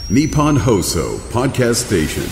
Nippon Hoso Podcast Station。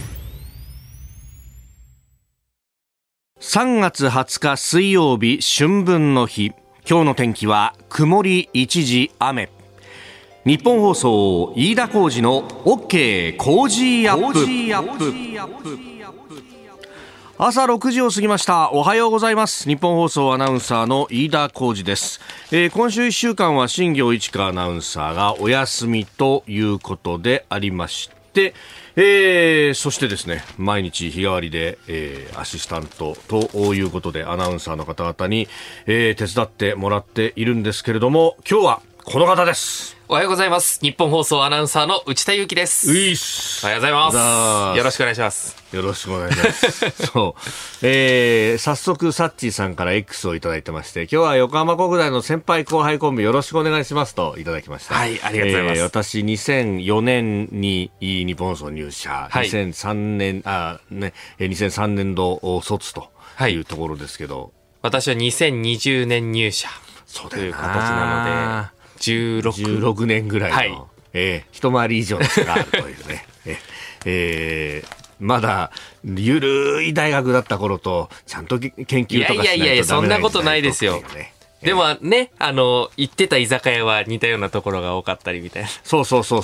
3月20日水曜日、春分の日。今日の天気は曇り一時雨。日本放送飯田浩司の OK コージーアップ。朝6時を過ぎました。おはようございます。日本放送アナウンサーの飯田浩司です。今週1週間は新業一華アナウンサーがお休みということでありまして、そしてですね、毎日日替わりで、アシスタントということでアナウンサーの方々に、手伝ってもらっているんですけれども、今日はこの方です。 おはようございます。日本放送アナウンサーの内田裕樹です。 ういっす。 おはようございます。よろしくお願いします。 よろしくお願いします。そう、早速サッチーさんから X をいただいてまして、今日は横浜国大の先輩後輩コンビよろしくお願いしますといただきました。 はい、ありがとうございます。 私2004年に日本放送入社、 はい、 2003年度卒というところですけど、はい、 私は2020年入社という形なので16 年ぐらいの、はい、一回り以上の差があるというね。まだゆるい大学だった頃とちゃんと研究とかしないとダメな、 いやそんなことないですよ。でもね、行ってた居酒屋は似たようなところが多かったりみたいな。 そう。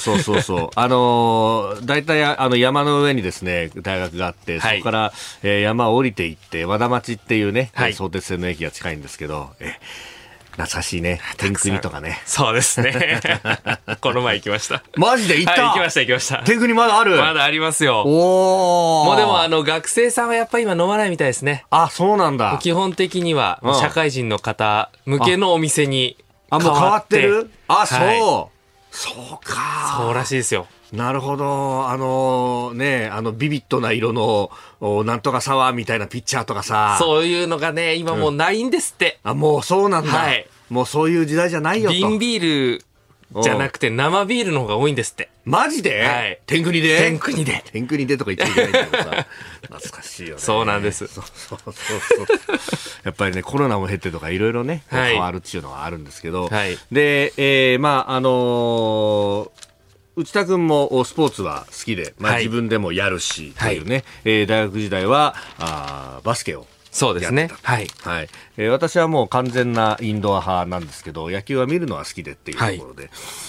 大体山の上にですね、大学があって、そこから、山を降りていって、和田町っていうね、相鉄線の駅が近いんですけど、懐かしいね。天国とかね。 そうですね。この前行きました。 マジで行った、 はい、行きました。 天国まだある？ まだありますよ。 おー。 もうでも学生さんはやっぱり今飲まないみたいですね。 あ、そうなんだ。 基本的には社会人の方向けのお店に変わって。 もう変わってる？あ、そう。はい、そうか。 そうらしいですよ。 なるほど。ビビッドな色のなんとかサワーみたいなピッチャーとかさ、 そういうのがね今もうないんですって、 あ、もうそうなんだ、はい、もうそういう時代じゃないよと。 瓶ビールじゃなくて生ビールの方が多いんですって。 マジで？ はい。 天国で天国でとか言っちゃいけないんだけどさ懐かしいよね。 そうなんです。 そうやっぱりね、コロナも減ってとかいろいろね、はい、変わるっていうのはあるんですけど、はい、で、内田君もスポーツは好きで、 はい、 自分でもやるしというね、はい、大学時代はバスケをそうですね。はい。 はい。私はもう完全なインドア派なんですけど、野球は見るのは好きでっていうところで。はい、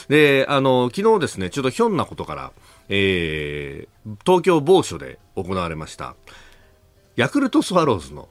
で、昨日ですね、ちょっとひょんなことから、東京某所で行われました、ヤクルトスワローズの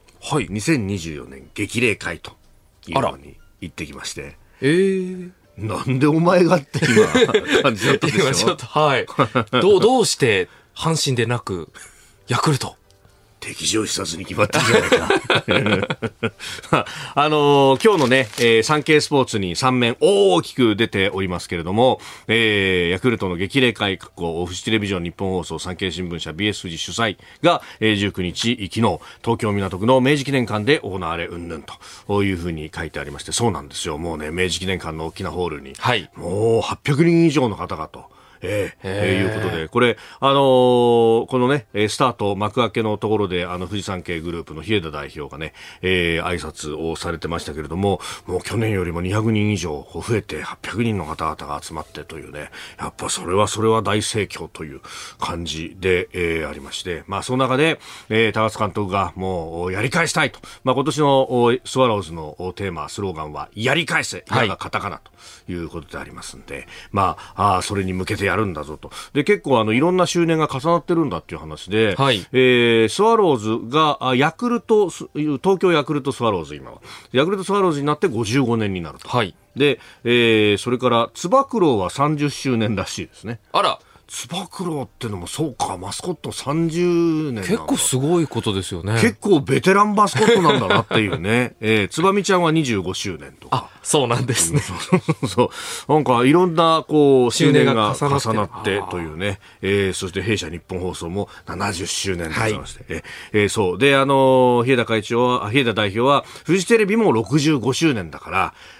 2024年激励会というのに行ってきまして。なんでお前がって今感じだったでしょ。 今ちょっと、はい。どうして阪神でなくヤクルト？ 敵情視察に決まってるじゃないか。今日のね、サンケイスポーツに3面大きく出ておりますけれども、ヤクルトの激励会フジテレビジョン日本放送産経新聞社 BS 富士主催が、19日昨日東京港区の明治記念館で行われうんぬんというふうに書いてありまして、そうなんですよ。もうね、明治記念館の大きなホールに、はい、もう800人以上の方がということで、これ、このね、スタート幕開けのところで、富士山系グループの日枝代表がね、挨拶をされてましたけれども、もう去年よりも200人以上増えて800人の方々が集まってというね、やっぱそれは大盛況という感じで、ありまして、まあその中で、高津監督がもうやり返したいと、まあ今年のスワローズのテーマ、スローガンはやり返せ、やがカタカナということでありますんで、まあ、それに向けてやるんだぞと。で、結構いろんな周年が重なってるんだっていう話で、はい、スワローズが東京ヤクルトスワローズ、今はヤクルトスワローズになって55年になると。はい、で、それからつば九郎は30周年らしいですね。 あら、 つば九郎ってのもそうか、マスコット30年結構すごいことですよね。 結構ベテランマスコットなんだなっていうね。つばみちゃんは25周年とか。 あ、そうなんですね。 そう。なんかいろんな周年が重なってというね。そして弊社日本放送も70周年でございまして。はい、そう。で、日枝代表はフジテレビも65周年だから、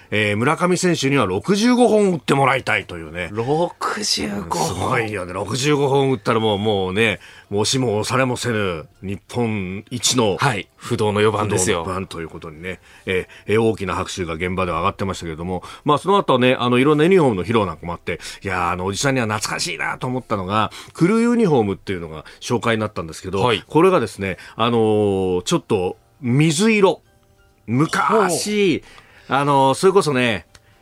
村上選手には65本打ってもらいたいというね。 65本。 すごいよね。65本打ったらもうね、もう押しも押されもせぬ日本一の、 はい、不動の4番ですよ。 不動の4番ということにね、大きな拍手が現場では上がってましたけれども、まあその後はね、いろんなユニフォームの披露なんかもあって、いやおじさんには懐かしいなと思ったのが、クルーユニフォームっていうのが紹介になったんですけど、はい、これがですね、ちょっと水色。昔、それこそね、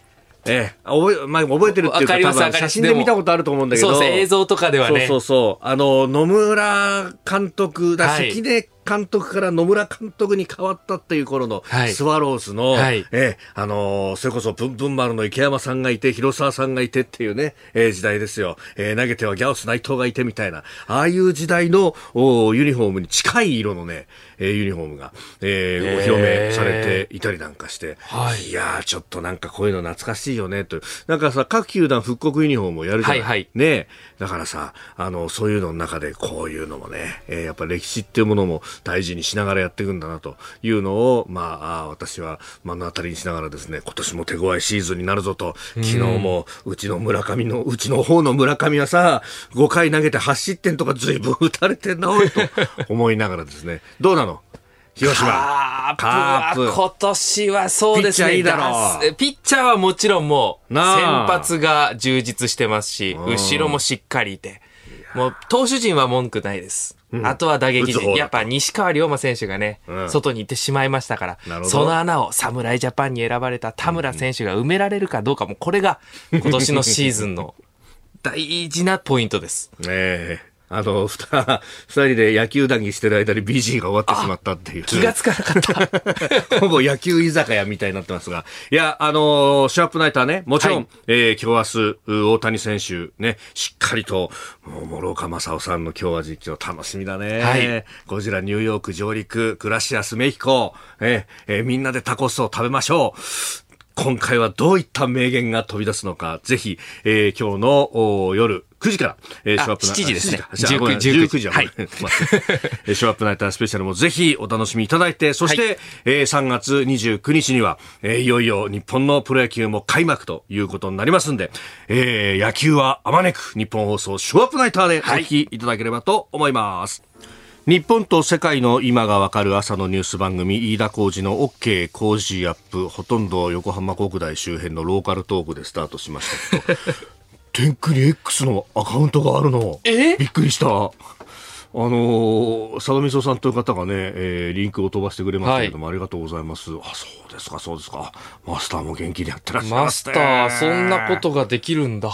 覚えてるっていうか、多分写真で見たことあると思うんだけど、 そうです、映像とかではね。 野村監督だ、関根監督から野村監督に変わったっていう頃のスワローズの、はい、それこそプンプン丸の池山さんがいて、広沢さんがいてっていうね、時代ですよ。投げてはギャオス内藤がいてみたいな、ああいう時代のユニフォームに近い色のね、ユニフォームが、お披露目されていたりなんかして、いやー、ちょっとなんかこういうの懐かしいよね、という。なんかさ、各球団復刻ユニフォームをやるじゃない、はいはい、ね。だからさ、そういうのの中でこういうのもね、やっぱ歴史っていうものも大事にしながらやっていくんだなというのを、私は目の当たりにしながらですね、今年も手強いシーズンになるぞと、昨日もうちの方の村上はさ、5回投げて8失点とか随分打たれてんなおいと思いながらですね、どうなの広島カープ今年はそうですね。 ピッチャーいいだろう。 ピッチャーはもちろんもう先発が充実してますし、後ろもしっかりいて、もう投手陣は文句ないです。あとは打撃陣。やっぱ西川龍馬選手がね、外に行ってしまいましたから、その穴を侍ジャパンに選ばれた田村選手が埋められるかどうかも、これが今年のシーズンの大事なポイントです。 二人で野球談義してる間に BG が終わってしまったっていう。 気がつかなかった。 ほぼ野球居酒屋みたいになってますが。いや、シャープナイターね、もちろん、今日明日、大谷選手ね、しっかりと、諸岡正夫さんの今日は実況楽しみだね。はい。ゴジラニューヨーク上陸、グラシアスメヒコ、みんなでタコスを食べましょう。今回はどういった名言が飛び出すのか、ぜひ、今日の夜9時から、ショーアップナイター。 7時ですね。 19時は、はい。ショーアップナイタースペシャルもぜひお楽しみいただいて、そして、3月29日には、いよいよ日本のプロ野球も開幕ということになりますんで、野球はあまねく日本放送ショーアップナイターでお聞きいただければと思います。日本と世界の今がわかる朝のニュース番組、飯田浩司の OK 工事アップ、ほとんど横浜国大周辺のローカルトークでスタートしましたけど天空に X のアカウントがあるのびっくりした。佐田みそさんという方がね、リンクを飛ばしてくれましたけども、ありがとうございます。そうですか、そうですか。マスターも元気でやってらっしゃいますね。 マスター、そんなことができるんだ。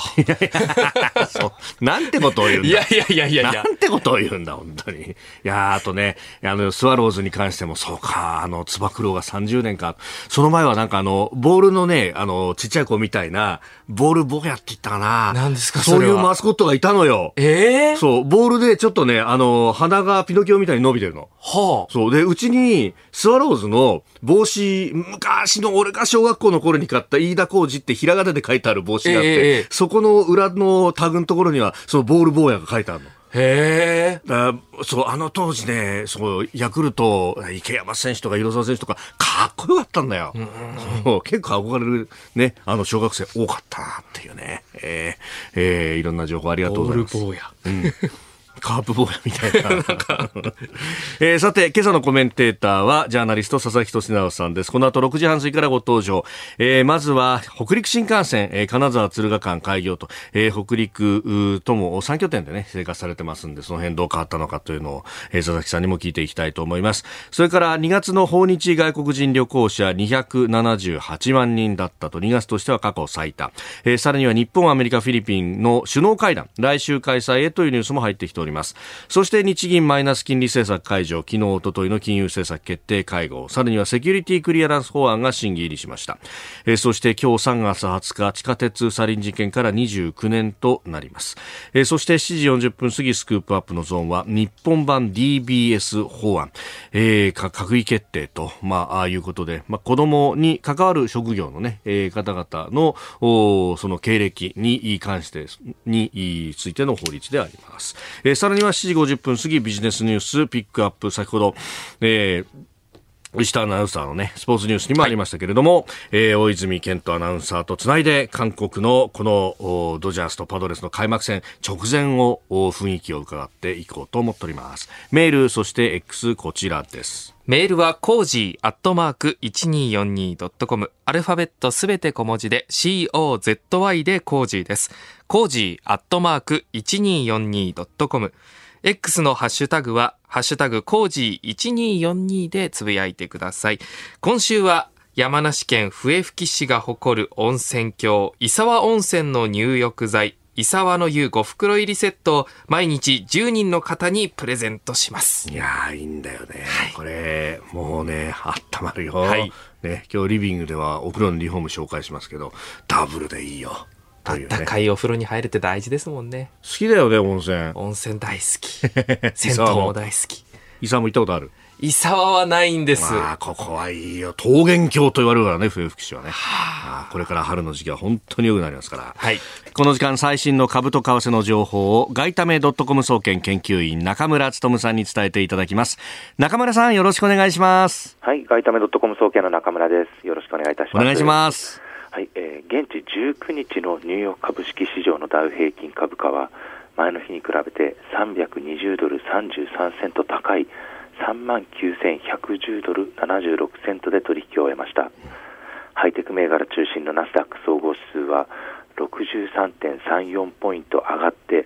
なんてことを言うんだ。 いや。 なんてことを言うんだ、本当に。いや、あとね、スワローズに関しても、そうか、つば九郎が30年か。その前はなんかボールのね、ちっちゃい子みたいな、ボール坊やって言ったかな。 何ですか、 そういうマスコットがいたのよ。そう、ボールでちょっとね、鼻がピノキオみたいに伸びてるの。そうで、うちにスワローズの帽子、昔の俺が小学校の頃に買った飯田浩司ってひらがなで書いてある帽子があって、そこの裏のタグのところにはそのボール坊やが書いてあるの。そう、当時ね、そう、ヤクルト、池山選手とか広沢選手とか、かっこよかったんだよ。そう、結構憧れるね、小学生多かったなっていうね。いろんな情報ありがとうございます。 ボール坊や。 カープ坊やみたいな。さて、今朝のコメンテーターは、ジャーナリスト、佐々木俊直さんです。この後6時半過ぎからご登場。まずは、北陸新幹線、金沢敦賀間開業と、北陸とも3拠点でね、生活されてますんで、その辺どう変わったのかというのを、佐々木さんにも聞いていきたいと思います。それから2月の訪日外国人旅行者278万人だったと、2月としては過去最多。さらには日本、アメリカ、フィリピンの首脳会談、来週開催へというニュースも入ってきております。そして日銀マイナス金利政策解除、昨日おとといの金融政策決定会合、さらにはセキュリティクリアランス法案が審議入りしました。そして今日3月20日地下鉄サリン事件から29年となります。そして7時40分過ぎスクープアップのゾーンは日本版 DBS 法案、閣議決定と、いうことで、子供に関わる職業のね、方々のその経歴に関してについての法律であります。さらには7時50分過ぎビジネスニュースピックアップ、先ほど、 牛田アナウンサーのね、スポーツニュースにもありましたけれども、大泉健人アナウンサーとつないで、韓国のこのドジャースとパドレスの開幕戦直前を雰囲気を伺っていこうと思っております。メール、そして X こちらです。 メールはコージー@1242.com、アルファベットすべて小文字で COZY でコージーです。コージー@1242.com、X のハッシュタグはハッシュタグコージー1242でつぶやいてください。今週は山梨県笛吹市が誇る温泉郷、伊沢温泉の入浴剤、伊沢の湯5袋入りセットを毎日10人の方にプレゼントします。 いやー、いいんだよね、はい、これもうね、あったまるよ、 はいね、今日リビングではお風呂のリフォーム紹介しますけど、ダブルでいいよ。 あったかいお風呂に入るって大事ですもんね。 好きだよね、温泉。 温泉大好き。銭湯も大好き。 伊沢も行ったことある？ 伊沢はないんです。 ここはいいよ。桃源郷と言われるからね、笛吹市はね。これから春の時期は本当に良くなりますから。 はい。 この時間、最新の株と為替の情報を外為.com 総研研究員中村努さんに伝えていただきます。中村さん、よろしくお願いします。 はい、外為.com 総研の中村です。よろしくお願いいたします。 お願いします。 はい、現地19日のニューヨーク株式市場のダウ平均株価は前の日に比べて320ドル33セント高い39,110ドル76セントで取引を終えました。ハイテク銘柄中心のナスダック総合指数は 63.34 ポイント上がって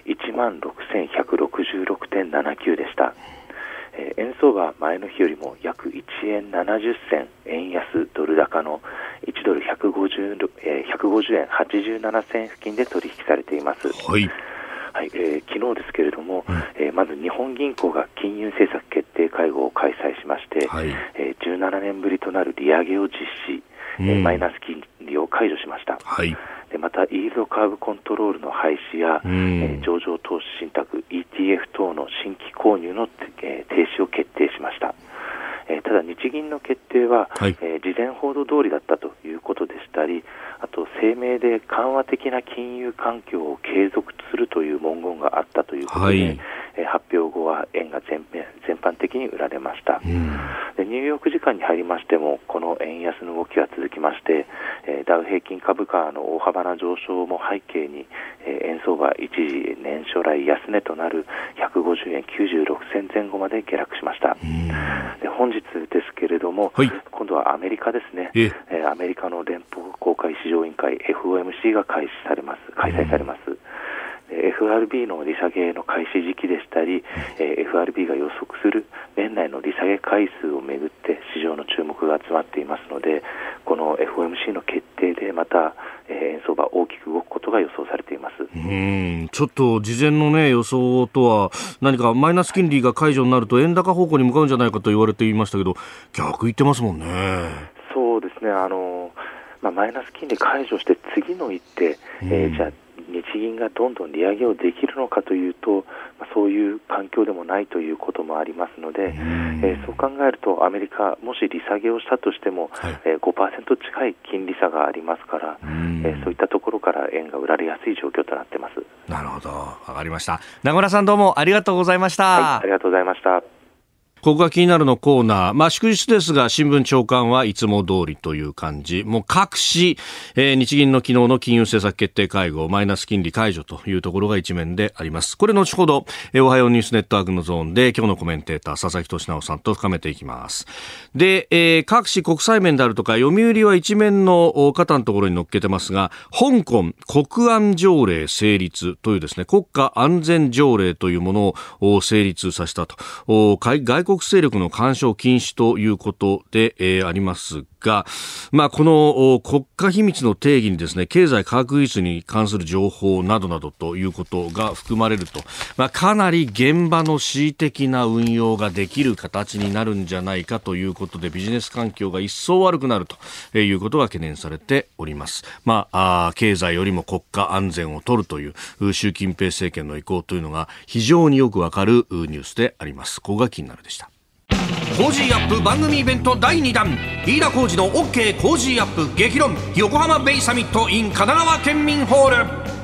16,166.79 でした。円相場は前の日よりも約1円70銭円安ドル高の1ドル150円87銭付近で取引されています。 はいはい、昨日ですけれども、まず日本銀行が金融政策決定会合を開催しまして、はい、17年ぶりとなる利上げを実施、マイナス金利を解除しました。 はい、 でまたイールドカーブコントロールの廃止や、上場投資信託 ETF 等の新規購入の停止を決定しました。ただ日銀の決定は、はい、事前報道通りだったということでしたり、あと声明で緩和的な金融環境を継続するという文言があったということで、はい、発表後は円が全般的に売られました。でニューヨーク時間に入りましてもこの円安の動きは続きまして、ダウ平均株価の大幅な上昇も背景に、円相場一時年初来安値となる150円96銭前後まで下落しました。で本日ですけれども、はい、今度はアメリカですね。アメリカの連邦公開市場委員会 FOMC が開催されます。FRB の利下げの開始時期でしたり、FRB が予測する年内の利下げ回数をめぐって市場の注目が集まっていますので、この FOMC の決定でまた円相場大きく動くことが予想されています。 ちょっと事前の、ね、予想とは何かマイナス金利が解除になると円高方向に向かうんじゃないかと言われていましたけど、逆言ってますもんね。 そうですね、マイナス金利解除して次の一手、じゃあ日銀がどんどん利上げをできるのかというと、そういう環境でもないということもありますので、そう考えるとアメリカもし利下げをしたとしても、5% 近い金利差がありますから、そういったところから円が売られやすい状況となっています。 なるほど、わかりました。中村さん、どうもありがとうございました。 はい、ありがとうございました。 ここが気になるのコーナー。祝日ですが、新聞長官はいつも通りという感じ。もう各紙、日銀の昨日の金融政策決定会合、マイナス金利解除というところが一面であります。これ後ほど、おはようニュースネットワークのゾーンで、今日のコメンテーター、佐々木俊直さんと深めていきます。で、各紙国際面であるとか、読売は一面の肩のところに載っけてますが、香港国安条例成立というですね、国家安全条例というものを成立させたと。外国勢力の干渉禁止ということで、ありますが、この国家秘密の定義にですね、経済科学技術に関する情報などなどということが含まれると、かなり現場の恣意的な運用ができる形になるんじゃないかということで、ビジネス環境が一層悪くなるということが懸念されております。経済よりも国家安全を取るという習近平政権の意向というのが非常によくわかるニュースであります。ここが気になるでした。コージーアップ番組イベント第2弾、飯田浩司の OK コージーアップ激論横浜ベイサミット in 神奈川県民ホール。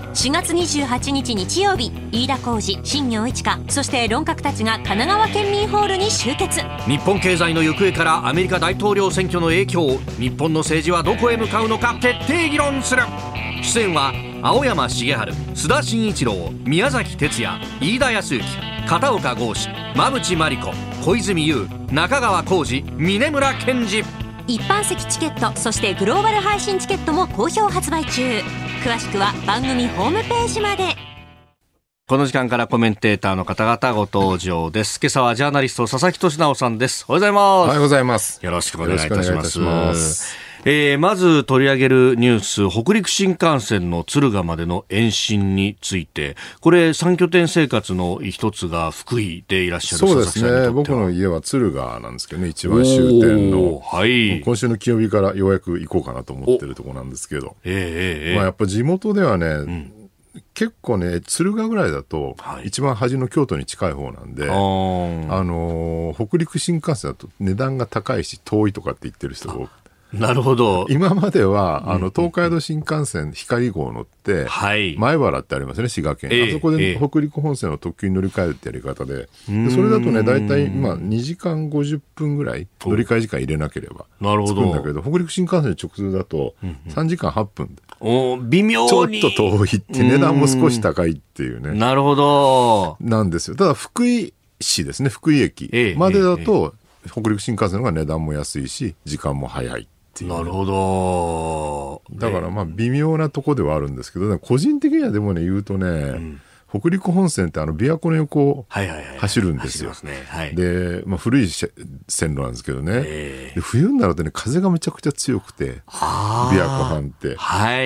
4月28日日曜日、飯田浩司、新業一華、そして論客たちが神奈川県民ホールに集結。 日本経済の行方からアメリカ大統領選挙の影響、日本の政治はどこへ向かうのか徹底議論する。出演は青山茂春、須田慎一郎、宮崎哲也、飯田康之、片岡剛志、馬淵真理子、小泉悠、中川浩二、峯村健二。 一般席チケット、そしてグローバル配信チケットも好評発売中。詳しくは番組ホームページまで。 この時間からコメンテーターの方々ご登場です。今朝はジャーナリスト佐々木俊直さんです。おはようございます。 おはようございます。 よろしくお願いいたします。まず取り上げるニュース、北陸新幹線の敦賀までの延伸について、これ3拠点生活の一つが福井でいらっしゃる佐々木さんにとっては。 そうですね、僕の家は敦賀なんですけどね、一番終点の、はい、今週の金曜日からようやく行こうかなと思ってるところなんですけど、まあ、やっぱ地元ではね、結構ね、敦賀ぐらいだと、一番端の京都に近い方なんで、北陸新幹線だと値段が高いし遠いとかって言ってる人が多くて。 なるほど。 今までは、東海道新幹線光号乗って、前原ってありますね、滋賀県。あそこで北陸本線の特急に乗り換えるってやり方で、それだとね、だいたい今2時間50分ぐらい乗り換え時間入れなければつくんだけど、北陸新幹線直通だと3時間8分で。 微妙に。 ちょっと遠いって、値段も少し高いっていうね。 なるほど。 なんですよ。ただ福井市ですね、福井駅までだと、北陸新幹線の方が値段も安いし、時間も早い。 なるほど。 だからまあ微妙なとこではあるんですけど、個人的にはでもね、言うとね、北陸本線って琵琶湖の横を走るんですよ。で、まあ、古い線路なんですけどね、で冬になるとね、風がめちゃくちゃ強くて、琵琶湖畔って、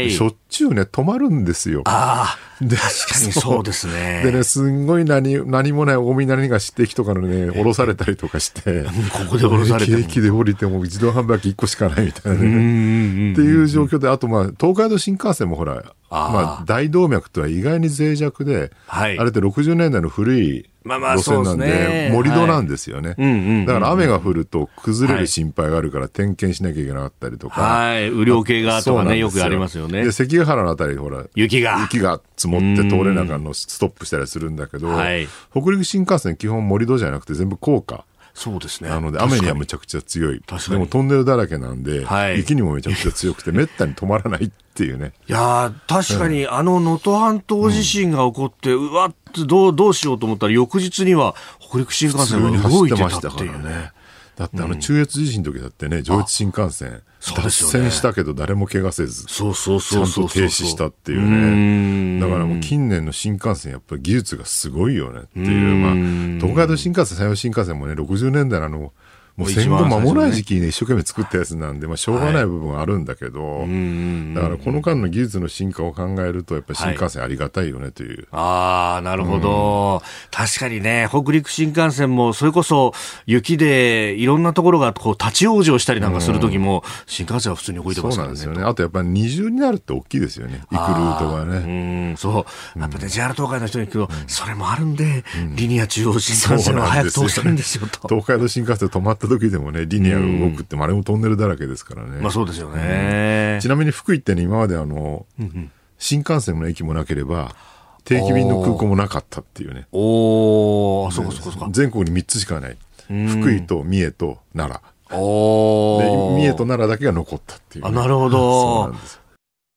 しょっちゅうね、止まるんですよ。 で確かにそうですね。 でね、すんごい何もない大南が指定とかのね、降ろされたりとかして、 ここで降ろされても。 駅で降りても自動販売機1個しかないみたいなね。っていう状況で、あとまあ、東海道新幹線もほら、まあ、大動脈とは意外に脆弱で、あれって60年代の古い路線なんで、盛り土なんですよね。だから雨が降ると崩れる心配があるから点検しなきゃいけなかったりとか。 雨量計がとかね、よくありますよね。 で、関ヶ原のあたり、ほら、雪が積もって通れなかのストップしたりするんだけど、北陸新幹線基本盛り土じゃなくて全部高架。 そうですね。 なので雨にはむちゃくちゃ強い。でもトンネルだらけなんで、雪にもめちゃくちゃ強くてめったに止まらないっていうね。 いや確かに能登半島地震が起こって、うわっどうしようと思ったら翌日には北陸新幹線が動いてたっていうね。 だって中越地震の時だってね、上越新幹線脱線したけど誰も怪我せず、ちゃんと停止したっていうね。だからもう近年の新幹線やっぱり技術がすごいよねっていう。まあ、東海道新幹線、山陽新幹線もね、60年代のもう戦後間もない時期にね、一生懸命作ったやつなんで、まあ、しょうがない部分はあるんだけど、だからこの間の技術の進化を考えると、やっぱり新幹線ありがたいよねという。 なるほど。確かにね、北陸新幹線も、それこそ雪でいろんなところがこう立ち往生したりなんかするときも、新幹線は普通に動いてますからね。 そうなんですよね。あとやっぱり二重になるって大きいですよね。行くルートがね。 そう。やっぱね、JR 東海の人に聞くと、それもあるんで、リニア中央新幹線は早く通したいんですよと。 東海道新幹線止まった時でもね、リニアが動くってあれもトンネルだらけですからね。 まあそうですよね。 ちなみに福井ってね、今まで新幹線の駅もなければ定期便の空港もなかったっていうね。 そうか。 全国に3つしかない。福井と三重と奈良。で三重と奈良だけが残ったっていう、ね。 なるほど。そうなんです。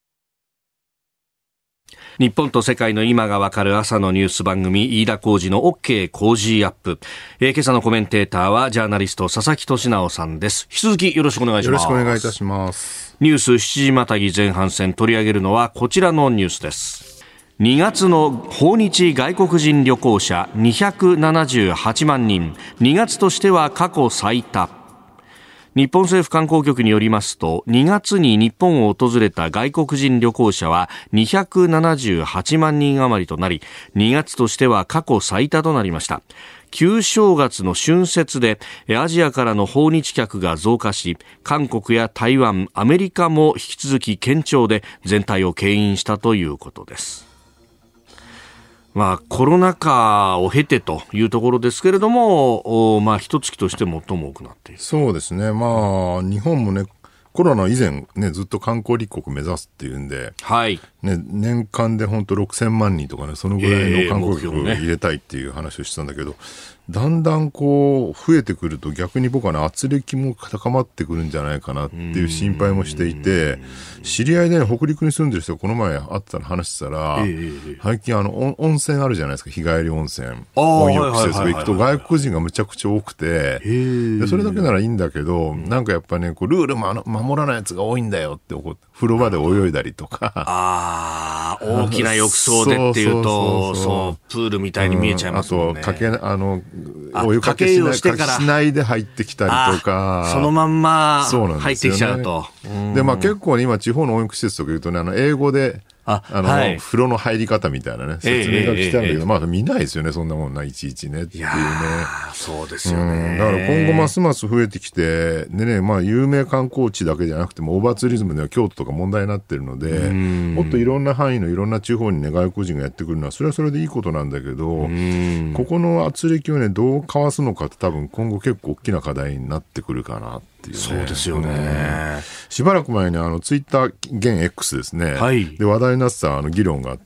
日本と世界の今がわかる朝のニュース番組、飯田浩司の OK 工事アップ。今朝のコメンテーターはジャーナリスト佐々木俊直さんです。引き続きよろしくお願いします。 よろしくお願いいたします。 ニュース7時またぎ前半戦、取り上げるのはこちらのニュースです。2月の訪日外国人旅行者278万人、2月としては過去最多。日本政府観光局によりますと、2月に日本を訪れた外国人旅行者は278万人余りとなり、2月としては過去最多となりました。旧正月の春節でアジアからの訪日客が増加し、韓国や台湾、アメリカも引き続き堅調で全体を牽引したということです。まあ、コロナ禍を経てというところですけれども、まあ、一月として最も多くなっている。 そうですね。まあ、日本もね、 コロナ以前、ね、ずっと観光立国目指すっていうんで、 はいね、年間で本当6000万人とかね、そのぐらいの観光客を入れたいっていう話をしてたんだけど、だんだんこう増えてくると逆に僕はね、圧力も高まってくるんじゃないかなっていう心配もしていて、知り合いで、ね、北陸に住んでる人がこの前会ってたの話してたら、最近温泉あるじゃないですか、日帰り温泉、温浴施設が行くと外国人がむちゃくちゃ多くて、でそれだけならいいんだけど、なんかやっぱね、こうルール守らないやつが多いんだよって怒って、風呂場で泳いだりとか、 大きな浴槽でっていうと、そうプールみたいに見えちゃいますもんね。 あとお湯かけしないで入ってきたりとか、 そのまんま入ってきちゃうと。 で、まあ結構ね、今地方の温浴施設とか言うとね、英語で、風呂の入り方みたいなね、説明が来たんだけど、まあ見ないですよね、そんなもんな、いちいちねっていうね。 そうですよね。 だから今後ますます増えてきて、でね、まあ有名観光地だけじゃなくても、オーバーツーリズムでは京都とか問題になってるので、もっといろんな範囲のいろんな地方にね、外国人がやってくるのは、それはそれでいいことなんだけど、ここの圧力をね、どうかわすのかって多分今後結構大きな課題になってくるかな。 そうですよね。 しばらく前にツイッター現 X ですね、で話題になってた議論があって、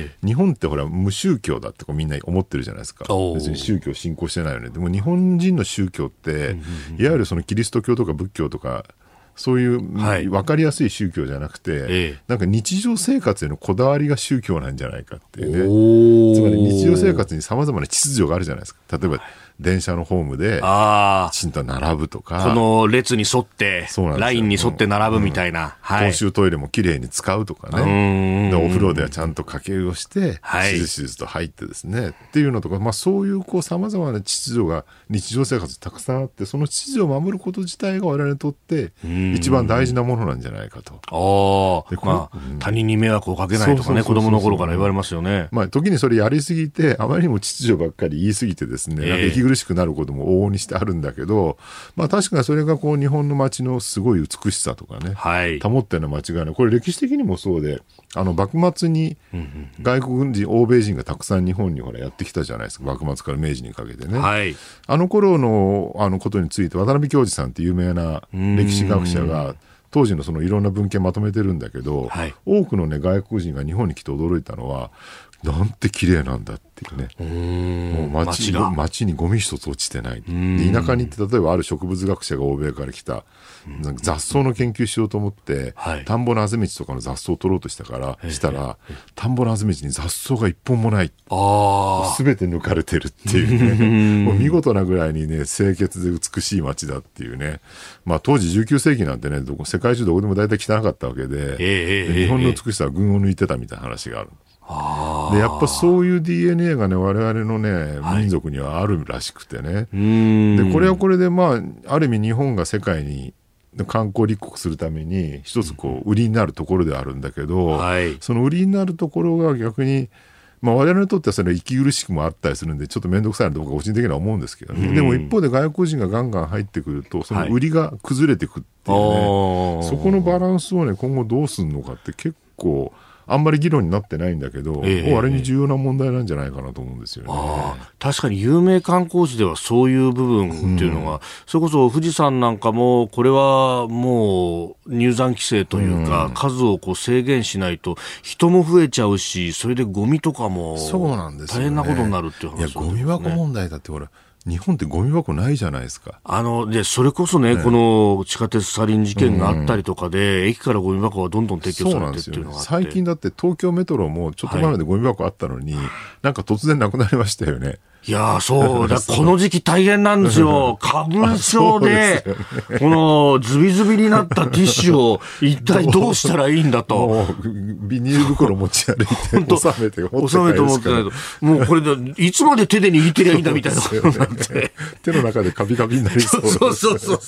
日本ってほら無宗教だってみんな思ってるじゃないですか。別に宗教信仰してないよね。でも日本人の宗教って、いわゆるそのキリスト教とか仏教とかそういう分かりやすい宗教じゃなくて、なんか日常生活へのこだわりが宗教なんじゃないかっていうね。つまり日常生活に様々な秩序があるじゃないですか。例えば電車のホームできちんと並ぶとか、 この列に沿ってラインに沿って並ぶみたいな、 公衆トイレもきれいに使うとかね、でお風呂ではちゃんと掛け湯をして、しずしずと入ってですねっていうのとか、まあ、そういう様々な秩序が日常生活にたくさんあって、その秩序を守ること自体が我々にとって一番大事なものなんじゃないかと。 他人に迷惑をかけないとかね、子供の頃から言われますよね。 まあ、時にそれやりすぎて、あまりにも秩序ばっかり言いすぎてですね、なんか息苦しくなることも往々にしてあるんだけど、まあ確かにそれがこう日本の街のすごい美しさとかね、保ってるのは間違いない。これ歴史的にもそうで、幕末に外国人、欧米人がたくさん日本にほらやってきたじゃないですか。幕末から明治にかけてね。あの頃のことについて渡辺京二さんって有名な歴史学者が当時のそのいろんな文献まとめてるんだけど、多くのね外国人が日本に来て驚いたのは、なんて綺麗なんだっていうね。もう街にゴミ一つ落ちてない。で田舎に行って例えばある植物学者が欧米から来た雑草の研究しようと思って、田んぼのあぜ道とかの雑草を取ろうとしたら、田んぼのあぜ道に雑草が一本もない。すべて抜かれてるっていうね。もう見事なぐらいにね、清潔で美しい街だっていうね。まあ当時19世紀なんてね、世界中どこでも大体汚かったわけで、日本の美しさは群を抜いてたみたいな話がある。でやっぱそういう DNA がね我々のね民族にはあるらしくてね、でこれはこれでまあある意味日本が世界に観光立国するために一つこう売りになるところではあるんだけど、その売りになるところが逆にまあ我々にとってはそれは息苦しくもあったりするんでちょっと面倒くさいなと僕は個人的には思うんですけどね、でも一方で外国人がガンガン入ってくるとその売りが崩れてくっていうね、そこのバランスをね今後どうするのかって結構あんまり議論になってないんだけど、あれに重要な問題なんじゃないかなと思うんですよね。 確かに有名観光地ではそういう部分っていうのが、それこそ富士山なんかもこれはもう入山規制というか、数をこう制限しないと人も増えちゃうし、それでゴミとかも大変なことになるっていう話ですよね。 ゴミ箱問題だってほら日本ってゴミ箱ないじゃないですか。 で、それこそね、この地下鉄サリン事件があったりとかで、駅からゴミ箱がどんどん撤去されてっていうのがあって。 最近だって東京メトロもちょっと前までゴミ箱あったのに、なんか突然なくなりましたよね。 いやそうだ、この時期大変なんですよ。花粉症で、このズビズビになったティッシュを一体どうしたらいいんだと。 もうビニール袋持ち歩いて収めて持ってないと。もうこれで、いつまで手で握ってりゃいいんだみたいなことになって。 手の中でカビカビになりそう。 そう。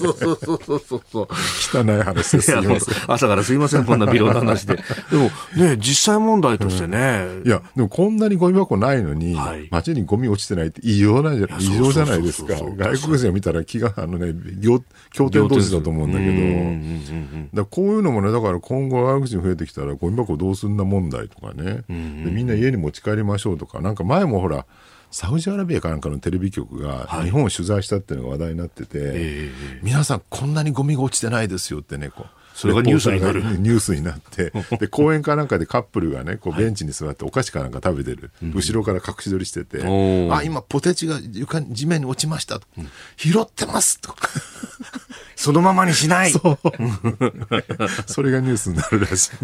汚い話ですよ。 朝からすいません、こんな微量な話で。でもね、実際問題としてね。 いや、でもこんなにゴミ箱ないのに、街にゴミ落ちてないって異常じゃないですか。外国人が見たら気が経典同士だと思うんだけど、こういうのもね、だから今後外国人増えてきたらゴミ箱どうすんな問題とかね、でみんな家に持ち帰りましょうとか、なんか前もほらサウジアラビアかなんかのテレビ局が日本を取材したっていうのが話題になってて、皆さんこんなにゴミが落ちてないですよってね、こうそれがニュースになる。 ニュースになって、で、公園かなんかでカップルがね、こうベンチに座ってお菓子かなんか食べてる。後ろから隠し撮りしてて、あ、今ポテチが地面に落ちましたと。拾ってますと。 そのままにしない。 そう。それがニュースになるらしい。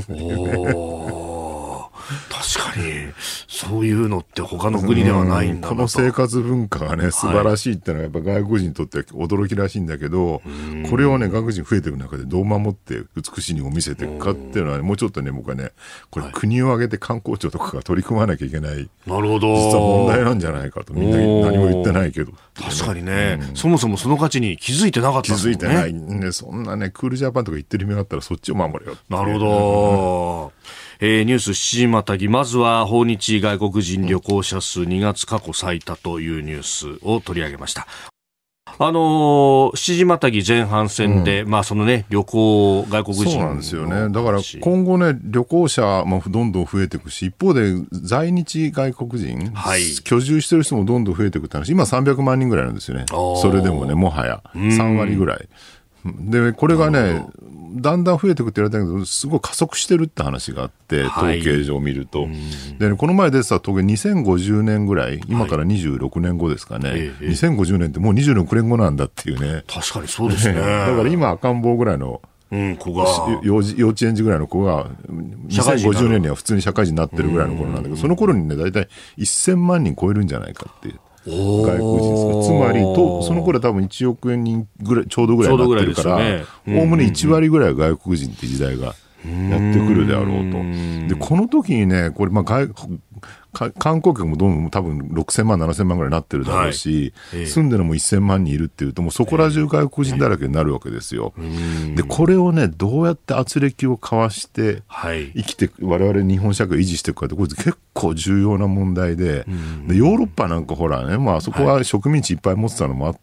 確かに、そういうのって他の国ではないんだなと。 この生活文化がね、素晴らしいってのはやっぱ外国人にとっては驚きらしいんだけど、これをね、外国人増えていく中でどう守って美しいにを見せていくかっていうのは、ね、もうちょっとね、僕はね、これ国を挙げて観光庁とかが取り組まなきゃいけない。 なるほど。 実は問題なんじゃないかと。みんな何も言ってないけど。 確かにね、そもそもその価値に気づいてなかったんですね。 気づいてないね。そんなね、クールジャパンとか言ってる意味があったらそっちを守れよ。 なるほど。ニュース7時またぎ、まずは訪日外国人旅行者数2月過去最多というニュースを取り上げました。7時またぎ前半戦で、まあそのね、旅行外国人そうなんですよね。だから今後ね、旅行者もどんどん増えていくし、一方で在日外国人、居住してる人もどんどん増えていくって話、今300万人ぐらいなんですよね。それでもね、もはや3割ぐらい。で、これがね、だんだん増えていくって言われたけど、すごい加速してるって話があって、統計上見ると。で、ね、この前出てた統計2050年ぐらい、今から26年後ですかね。2050年ってもう26年後なんだっていうね。 確かにそうですね。だから今赤ん坊ぐらいの、 子が幼稚園児ぐらいの子が2050年には普通に社会人になってるぐらいの頃なんだけど、その頃にね、だいたい1000万人超えるんじゃないかっていう。外国人ですか。つまりその頃は多分1億円人ぐらいちょうどぐらいになってるから、おおむね1割ぐらい外国人って時代がやってくるであろうと。でこの時にね、これ観光客もどんどん多分6000万7000万ぐらいになってるだろうし、住んでるのも1000万人いるっていうと、もうそこら中外国人だらけになるわけですよ。でこれをね、どうやって圧力をかわして生きて我々日本社会を維持していくかって、これ結構重要な問題で、でヨーロッパなんかほらね、まああそこは植民地いっぱい持ってたのもあって、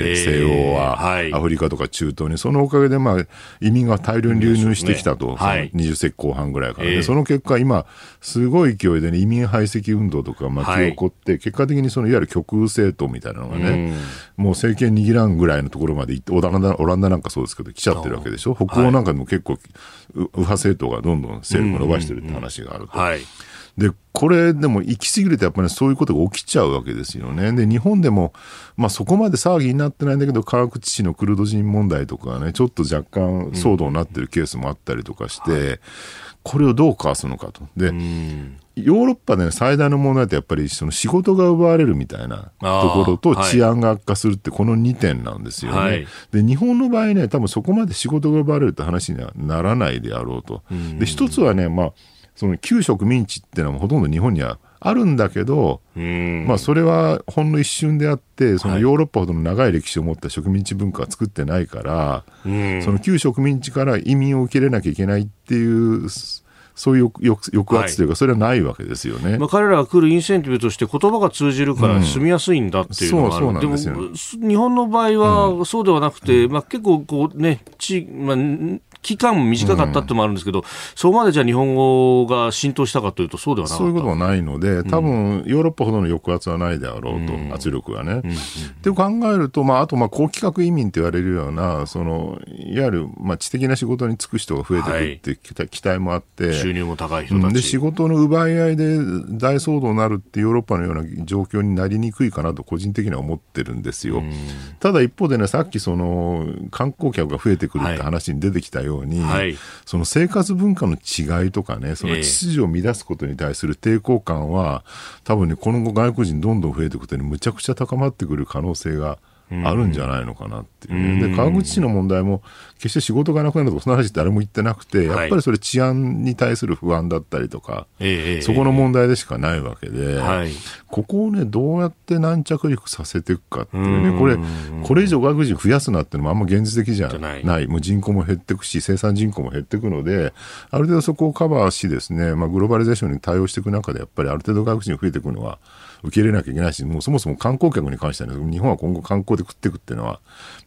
西欧はアフリカとか中東に、そのおかげでまあ移民が大量に流入してきたと、20世紀後半ぐらいからね。その結果今すごい勢いでね、移民排斥運動とか巻き起こって、結果的にそのいわゆる極右政党みたいなのがね、もう政権握らんぐらいのところまで行って、オランダなんかそうですけど来ちゃってるわけでしょ。北欧なんかでも結構右派政党がどんどん勢力を伸ばしてるって話があると。でこれでも行き過ぎるとやっぱりそういうことが起きちゃうわけですよね。で日本でも、まあ、そこまで騒ぎになってないんだけど、川口市のクルド人問題とかね、ちょっと若干騒動になってるケースもあったりとかして、これをどうかわすのかと。でヨーロッパで、ね、最大の問題ってやっぱりその仕事が奪われるみたいなところと治安が悪化するってこの2点なんですよね。で日本の場合ね、多分そこまで仕事が奪われるって話にはならないであろうと。で一つはね、まあその旧植民地っていうのはほとんど日本にはあるんだけど、まあそれはほんの一瞬であって、そのヨーロッパほどの長い歴史を持った植民地文化は作ってないから、その旧植民地から移民を受け入れなきゃいけないっていうそういう抑圧というか、それはないわけですよね。 まあ、彼らが来るインセンティブとして言葉が通じるから住みやすいんだっていうのがある。でも日本の場合はそうではなくて、まあ、結構こうね、期間も短かったってのもあるんですけど、そこまでじゃあ日本語が浸透したかというとそうではなかった。 そういうことはないので、多分ヨーロッパほどの抑圧はないであろうと、圧力がね。って考えると、まあ、あと高規格移民と言われるような、そのいわゆる知的な仕事に就く人が増えていくっていう期待もあって、 収入も高い人たち、 で仕事の奪い合いで大騒動になるってヨーロッパのような状況になりにくいかなと個人的には思ってるんですよ。ただ一方でね、さっきその観光客が増えてくるって話に出てきたように、その生活文化の違いとかね、その秩序を乱すことに対する抵抗感は、多分ね、この後外国人どんどん増えていくことにむちゃくちゃ高まってくる可能性があるんじゃないのかなっていうね。で川口市の問題も決して仕事がなくなるとかその話誰も言ってなくて、やっぱりそれ治安に対する不安だったりとか、そこの問題でしかないわけで、ここをねどうやって軟着陸させていくかっていうね、これ以上外国人増やすなっていうのもあんま現実的じゃない。もう人口も減っていくし生産人口も減っていくので、ある程度そこをカバーしですね、グローバリゼーションに対応していく中でやっぱりある程度外国人増えていくのは受け入れなきゃいけないし、もうそもそも観光客に関しては、ね、日本は今後観光で食っていくっていうのは明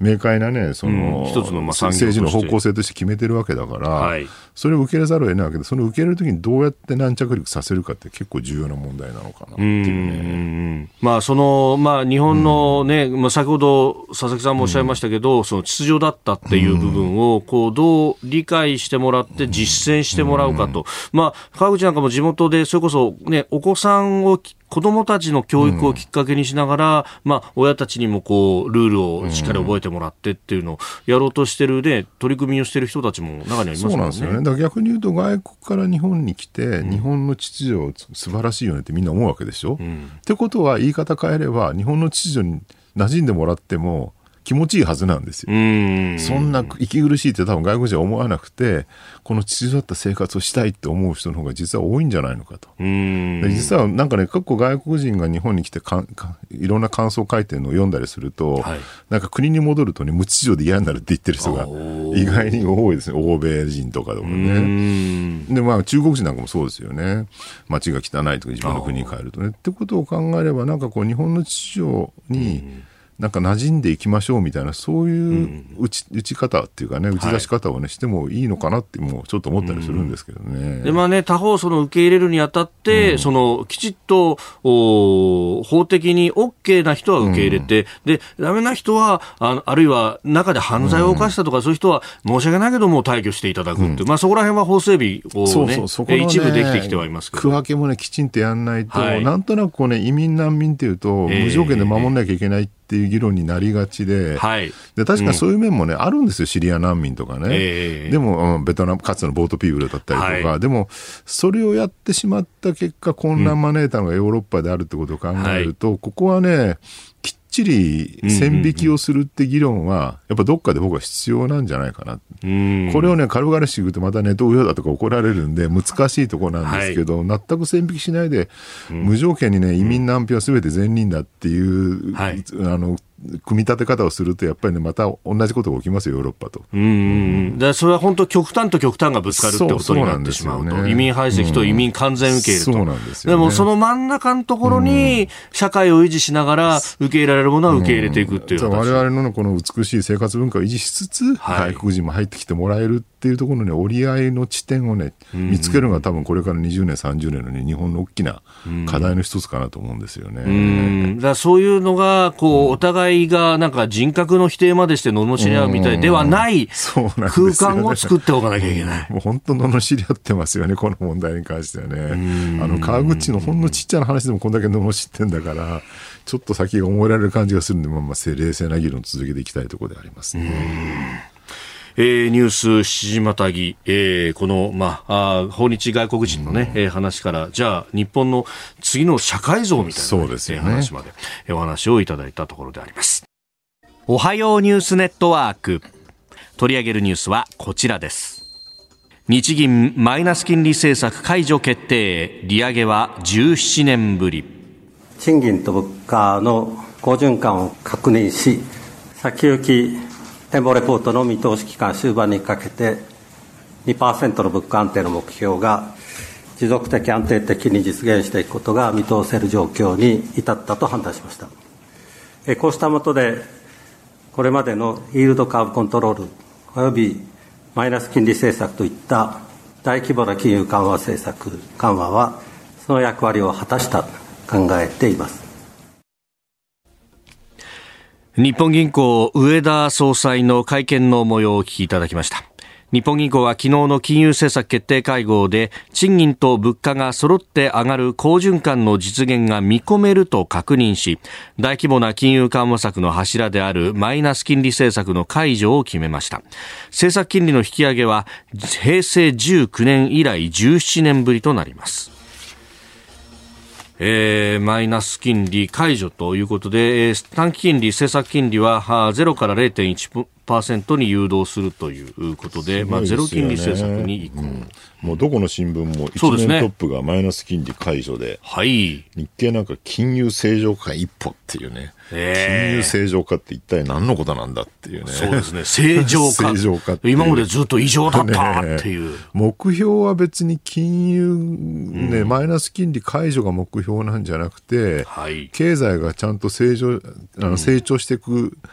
明快なね、その、 一つの政治の方向性として決めてるわけだから、はい、それを受け入れざるを得ないわけで、その受け入れるときにどうやって軟着陸させるかって結構重要な問題なのかなっていうね。 その、日本のね、先ほど佐々木さんもおっしゃいましたけど、その秩序だったっていう部分を、どう理解してもらって実践してもらうかと。川口なんかも地元で、それこそね、お子さんを子供たちの教育をきっかけにしながら、親たちにもルールをしっかり覚えてもらってっていうのをやろうとしてるね、取り組みをしてる人たちも中にはいますもんね。 そうなんですよね。だから逆に言うと外国から日本に来て、日本の秩序素晴らしいよねってみんな思うわけでしょ。ってことは言い方変えれば日本の秩序に馴染んでもらっても気持ちいいはずなんですよ。そんな息苦しいって多分外国人は思わなくて、この秩序だった生活をしたいって思う人の方が実は多いんじゃないのかと。で実はなんかね、結構外国人が日本に来ていろんな感想を書いてるのを読んだりすると、はい、なんか国に戻るとね、無秩序で嫌になるって言ってる人が意外に多いですね。欧米人とかでもね。で中国人なんかもそうですよね。街が汚いとか自分の国に帰るとね。ってことを考えれば、なんか日本の秩序になんか馴染んでいきましょうみたいな、そういう打ち方っていうかね、打ち出し方をね、してもいいのかなってもうちょっと思ったりするんですけどね。 で他方その受け入れるにあたって、そのきちっと法的に OK な人は受け入れて、でダメな人はあるいは中で犯罪を犯したとか、そういう人は申し訳ないけども退去していただくっていう、そこら辺は法整備をね、そこのね一部できてきてはいますけど、 区分けもねきちんとやんないと、なんとなく移民難民っていうと、無条件で守んなきゃいけないっていう議論になりがちで、で確かにそういう面もね、あるんですよ。シリア難民とかね、でもベトナムかつてのボートピープルだったりとか、でもそれをやってしまった結果混乱招いたのがヨーロッパであるってことを考えると、ここはねきっちり線引きをするって議論はやっぱどっかで僕は必要なんじゃないかな。これをね軽々しく言うとまたねどうよだとか怒られるんで難しいところなんですけど、全く線引きしないで、無条件にね移民難民は全て善人だっていう、組み立て方をするとやっぱりねまた同じことが起きますよヨーロッパと。 だそれは本当極端と極端がぶつかるってことになってしまうと、移民排斥と移民完全受け入れと、 そうなんですよね。 でもその真ん中のところに社会を維持しながら受け入れられるものは受け入れていくっていう我々のこの美しい生活文化を維持しつつ、外国人も入ってきてもらえるっていうところの、ね、折り合いの地点をね見つけるのが多分これから20年30年の、ね、日本の大きな課題の一つかなと思うんですよね。 だからそういうのがお互いがなんか人格の否定までして罵り合うみたいではない空間を作っておかなきゃいけない。 もう本当罵り合ってますよねこの問題に関してはね。川口のほんのちっちゃな話でもこんだけ罵ってんだからちょっと先が思えられる感じがするんで、冷静な議論を続けていきたいところでありますね。 ニュース7時またぎ、この、訪日外国人のね、話から、じゃあ日本の次の社会像みたいな、 そうですよね、 話までお話をいただいたところであります。おはようニュースネットワーク、取り上げるニュースはこちらです。日銀マイナス金利政策解除決定、利上げは17年ぶり。 賃金と物価の好循環を確認し、先行き展望レポートの見通し期間終盤にかけて 2% の物価安定の目標が持続的安定的に実現していくことが見通せる状況に至ったと判断しました。こうした下でこれまでのイールドカーブコントロールおよびマイナス金利政策といった大規模な金融緩和政策緩和はその役割を果たしたと考えています。 日本銀行植田総裁の会見の模様をお聞きいただきました。日本銀行は昨日の金融政策決定会合で賃金と物価が揃って上がる好循環の実現が見込めると確認し、大規模な金融緩和策の柱であるマイナス金利政策の解除を決めました。政策金利の引き上げは平成19年以来17年ぶりとなります。マイナス金利解除ということで、短期金利、政策金利は0から 0.1% に誘導するということで、ゼロ金利政策に移行。 もうどこの新聞も一面トップがマイナス金利解除で、日経なんか金融正常化一歩っていうね、金融正常化って一体何のことなんだっていうね。 そうですね、正常化今までずっと異常だったっていう、 目標は別に金融、マイナス金利解除が目標なんじゃなくて、経済がちゃんと成長していく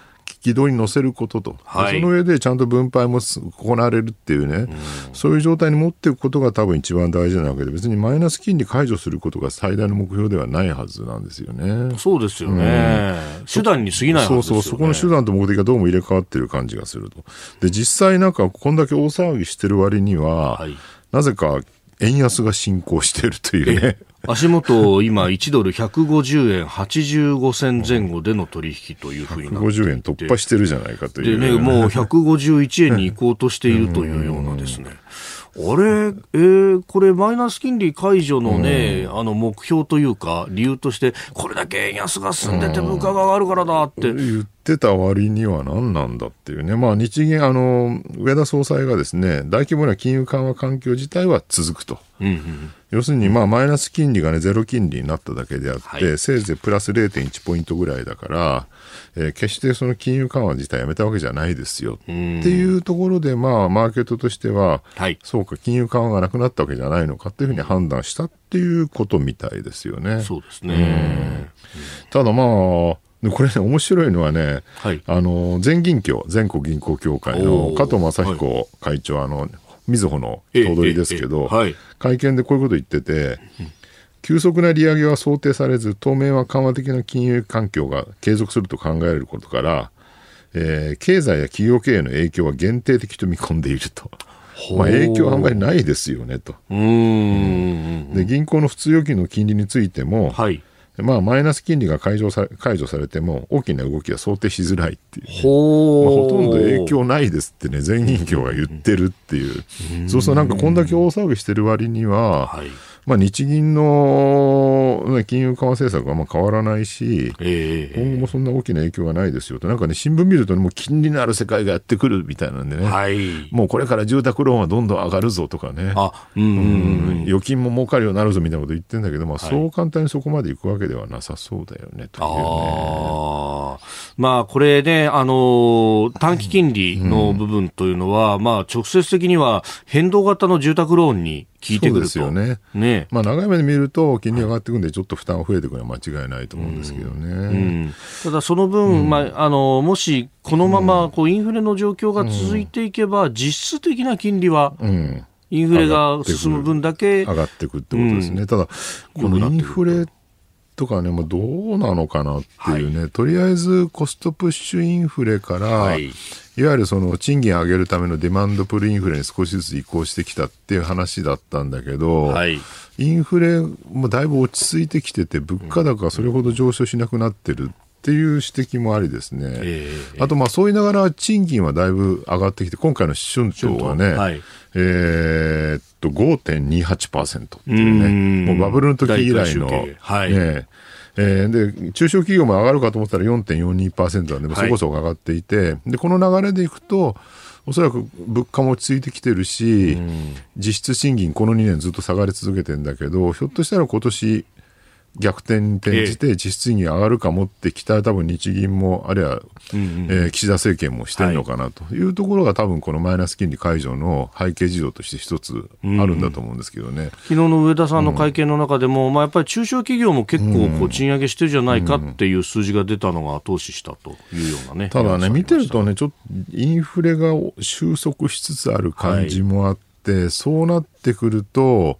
軌道に乗せることと、 はい、 その上でちゃんと分配も行われるっていうね、そういう状態に持っていくことが多分一番大事なわけで、別にマイナス金利解除することが最大の目標ではないはずなんですよね。 そうですよね。手段に過ぎないはずですよね。 そこの手段と目的がどうも入れ替わってる感じがすると。で、実際なんかこんだけ大騒ぎしてる割には、はい、なぜか円安が進行しているというね。 足元、今、1ドル150円85銭前後での取引というふうになっていて、 150円突破してるじゃないかという。 でね、もう151円に行こうとしているというようなですね。あれ、これマイナス金利解除のね、目標というか理由として、これだけ円安が進んでて物価が上がるからだって言ってた割には何なんだっていうね。まあ日銀、上田総裁がですね、大規模な金融緩和環境自体は続くと。要するにまあマイナス金利がね、ゼロ金利になっただけであって、はい、せいぜいプラス 0.1 ポイントぐらいだから、決してその金融緩和自体やめたわけじゃないですよっていうところで、まあマーケットとしては、はい、そうか金融緩和がなくなったわけじゃないのかっていうふうに判断したっていうことみたいですよね。 そうですね。 ただまあこれね、面白いのはね、はい、全銀協、全国銀行協会の加藤正彦会長、はい、みずほの頭取ですけど、はい、会見でこういうこと言ってて、急速な利上げは想定されず、当面は緩和的な金融環境が継続すると考えられることから、経済や企業経営の影響は限定的と見込んでいると。まあ、影響はあんまりないですよねと。で、銀行の普通預金の金利についても、はい、まあ、マイナス金利が解除されても大きな動きは想定しづらいっていう、ね、ほとんど影響ないですってね、全銀協が言ってるっていう。そうするとなんかこんだけ大騒ぎしてる割には、はい、まあ、日銀の金融緩和政策はまあ変わらないし、今後もそんな大きな影響がないですよと。なんかね、新聞見ると、ね、もう金利のある世界がやってくるみたいなんでね、はい、もうこれから住宅ローンはどんどん上がるぞとかね、預金も儲かるようになるぞみたいなこと言ってるんだけど、まあ、そう簡単にそこまでいくわけではなさそうだよねというね。 まあ、これね、短期金利の部分というのは、まあ、直接的には変動型の住宅ローンに効いてくると。そうですよね。ね、まあ、長い目で見ると金利が上がっていくんでちょっと負担が増えていくのは間違いないと思うんですけどね。 ただその分、まあ、もしこのままこうインフレの状況が続いていけば、実質的な金利は、インフレが進む分だけ上がっていくってことですね。ただこのインフレとかね、もうどうなのかなっていうね、はい、とりあえずコストプッシュインフレから、はい、いわゆるその賃金上げるためのデマンドプルインフレに少しずつ移行してきたっていう話だったんだけど、はい、インフレもだいぶ落ち着いてきてて、物価高がそれほど上昇しなくなってるっていう指摘もありですね。あとまあそう言いながら賃金はだいぶ上がってきて、今回の春闘はね、はい、5.28% っていうね、もうバブルの時以来の、はい、ね、で中小企業も上がるかと思ったら 4.42% なんで、そこそこ上がっていて、でこの流れでいくとおそらく物価も落ち着いてきてるし、実質賃金この2年ずっと下がり続けてるんだけど、ひょっとしたら今年逆転に転じて実質賃金上がるかもって期待、多分日銀もあるいは、岸田政権もしてるのかなというところが、多分このマイナス金利解除の背景事情として一つあるんだと思うんですけどね。 昨日の上田さんの会見の中でも、まあ、やっぱり中小企業も結構こう賃上げしてるじゃないかっていう数字が出たのが後押ししたというようなね。 ただね、見てるとね、ちょっとインフレが収束しつつある感じもあって、そうなってくると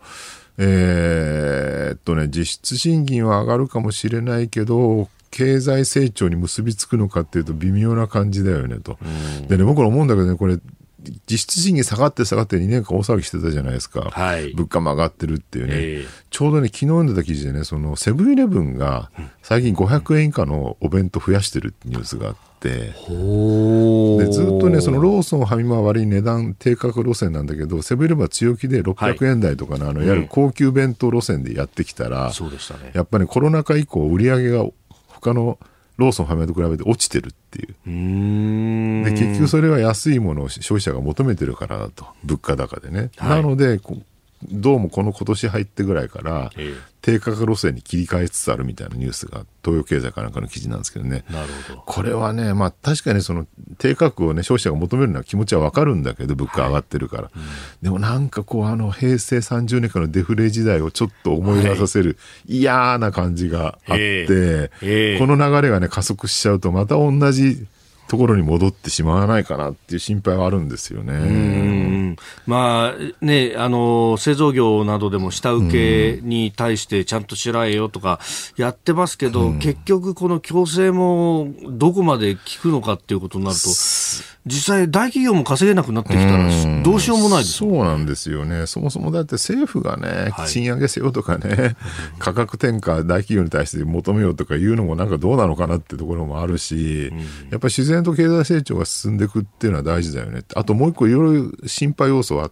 実質賃金は上がるかもしれないけど、経済成長に結びつくのかっていうと微妙な感じだよねと。でね、僕ら思うんだけどね、これ実質賃金下がって2年間大騒ぎしてたじゃないですか。はい、物価も上がってるっていうね。ちょうどね、昨日読んでた記事でね、そのセブンイレブンが最近500円以下のお弁当増やしてるってニュースがあって、でずっとね、そのローソンファミマは割に値段低価格路線なんだけど、セブンイレブンは強気で600円台とかの、いわゆる高級弁当路線でやってきたら、 そうでしたね、 やっぱりコロナ禍以降売り上げが他のローソンファミマと比べて落ちてるっていう。で結局それは安いものを消費者が求めてるからだと、物価高でね。はい、なのでどうも今年入ってぐらいから低価格路線に切り替えつつあるみたいなニュースが東洋経済かなんかの記事なんですけどね。 なるほど。 これはね、まあ確かにその低価格をね消費者が求めるのは気持ちはわかるんだけど、物価上がってるから、でもなんかこう平成30年間のデフレ時代をちょっと思い出させる嫌な感じがあって、この流れがね加速しちゃうとまた同じところに戻ってしまわないかなっていう心配はあるんですよね。 まあね、製造業などでも下請けに対してちゃんとしらえよとかやってますけど、結局この強制もどこまで効くのかっていうことになると、実際大企業も稼げなくなってきたらどうしようもないです。 そうなんですよね。そもそもだって政府がね、賃上げせよとかね、価格転嫁大企業に対して求めようとかいうのもなんかどうなのかなってところもあるし、やっぱり自然と経済成長が進んでいくっていうのは大事だよね。あともう一個いろいろ心配要素あって、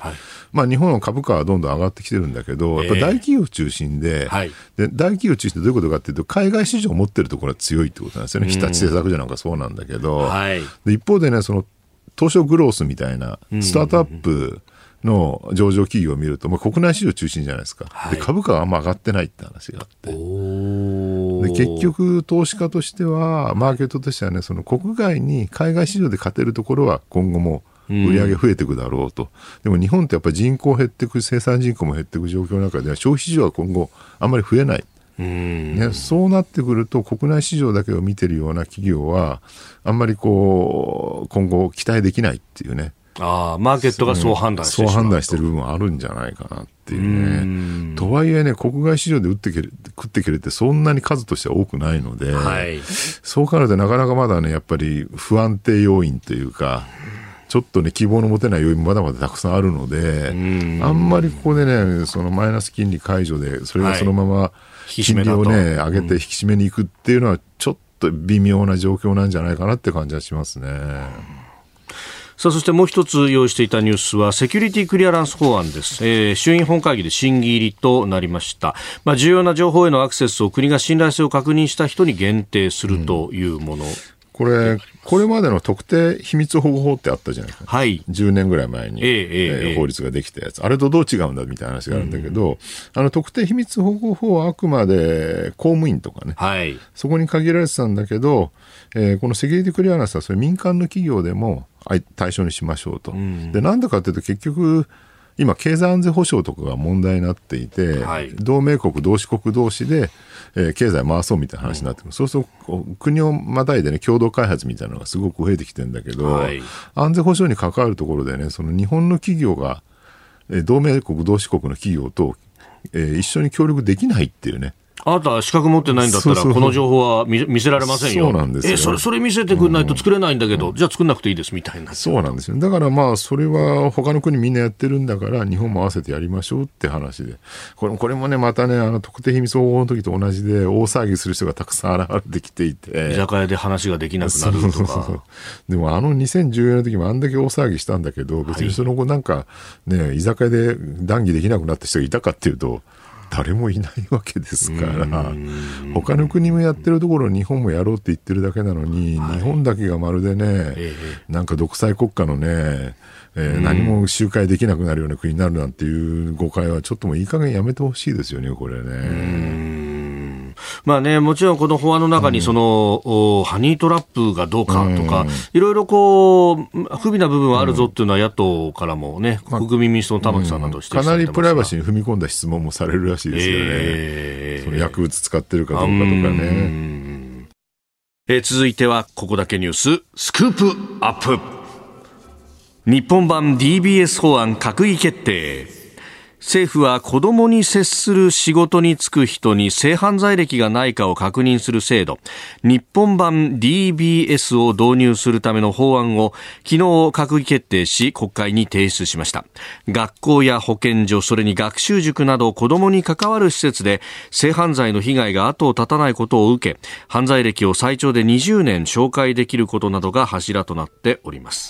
まあ日本の株価はどんどん上がってきてるんだけど、やっぱり大企業中心で、で大企業中心ってどういうことかっていうと、海外市場を持ってるところは強いってことなんですよね。日立製作所なんかそうなんだけど、で一方でね、その東証グロースみたいなスタートアップの上場企業を見ると、まあ、国内市場中心じゃないですか。で株価があんま上がってないって話があって、で結局投資家としてはマーケットとしてはね、その国外に海外市場で勝てるところは今後も売り上げ増えていくだろうと。でも日本ってやっぱり人口減っていく、生産人口も減っていく状況の中では消費市場は今後あんまり増えない。ね、そうなってくると国内市場だけを見てるような企業はあんまりこう今後期待できないっていうね。 マーケットがそう判断してしまう。 そう判断してる部分はあるんじゃないかなっていうね。とはいえね、国外市場で食っていけるってそんなに数としては多くないので、そう考えるとなかなかまだね、やっぱり不安定要因というか、ちょっとね、希望の持てない要因もまだまだたくさんあるので、あんまりここでね、そのマイナス金利解除で、それがそのまま金利をね、上げて引き締めに行くっていうのは、ちょっと微妙な状況なんじゃないかなって感じはしますね。 さあ、そしてもう一つ用意していたニュースはセキュリティクリアランス法案です。衆院本会議で審議入りとなりました。重要な情報へのアクセスを国が信頼性を確認した人に限定するというもの。 これまでの特定秘密保護法ってあったじゃないですか。10年ぐらい前に、法律ができたやつ。あれとどう違うんだみたいな話があるんだけど、特定秘密保護法はあくまで公務員とかね、そこに限られてたんだけど、このセキュリティクリアランスはそれ民間の企業でも対象にしましょうと。で、なんでかというと結局、今経済安全保障とかが問題になっていて、同盟国同志国同士で、経済回そうみたいな話になってくる。そうすると国をまたいでね、共同開発みたいなのがすごく増えてきてるんだけど、安全保障に関わるところでね、その日本の企業が、同盟国同志国の企業と、一緒に協力できないっていうね。 あなたは資格持ってないんだったらこの情報は見せられませんよ。 そうなんですよ。 それ見せてくれないと作れないんだけど、じゃあ作んなくていいですみたいな。 そうなんですよ。だからまあそれは他の国みんなやってるんだから日本も合わせてやりましょうって話で、これもねまたね特定秘密保護の時と同じで大騒ぎする人がたくさん現れてきていて、 居酒屋で話ができなくなるとか。 でも2014年の時もあんだけ大騒ぎしたんだけど、別にその後なんかね居酒屋で談義できなくなった人がいたかっていうと誰もいないわけですから、他の国もやってるところを日本もやろうって言ってるだけなのに、日本だけがまるでね、なんか独裁国家のね、何も集会できなくなるような国になるなんていう誤解はちょっともういい加減やめてほしいですよね、これね。 まあね、もちろんこの法案の中にハニートラップがどうかとか、いろいろこう不備な部分はあるぞっていうのは野党からもね、国民民主党の玉木さんなど指摘されてますが、 かなりプライバシーに踏み込んだ質問もされるらしいですよね。その薬物使ってるかどうかとかね。 続いてはここだけニューススクープアップ。日本版 DBS 法案閣議決定。政府は子どもに接する仕事に就く人に性犯罪歴がないかを確認する制度、日本版 DBS を導入するための法案を昨日閣議決定し国会に提出しました。学校や保健所、それに学習塾など子どもに関わる施設で性犯罪の被害が後を絶たないことを受け、犯罪歴を最長で20年紹介できることなどが柱となっております。